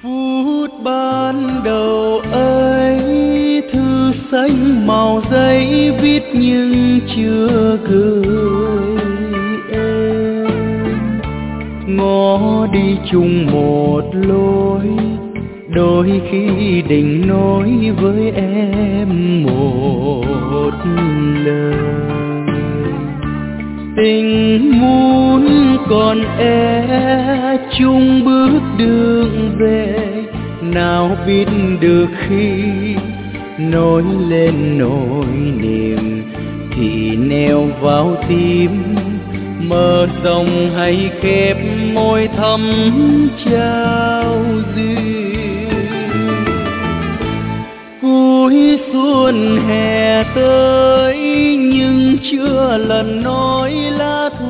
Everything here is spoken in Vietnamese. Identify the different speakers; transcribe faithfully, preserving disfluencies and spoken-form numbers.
Speaker 1: Phút ban đầu ấy, thư xanh màu giấy viết nhưng chưa gửi em. Ngó đi chung một lối, đôi khi định nói với em một lời. Tình muốn còn e chung bước đường về, nào biết được khi nói lên nỗi niềm thì neo vào tim. Mở rộng hay khép môi thắm trao duyên. Cuối xuân hè tới nhưng chưa lần nói lá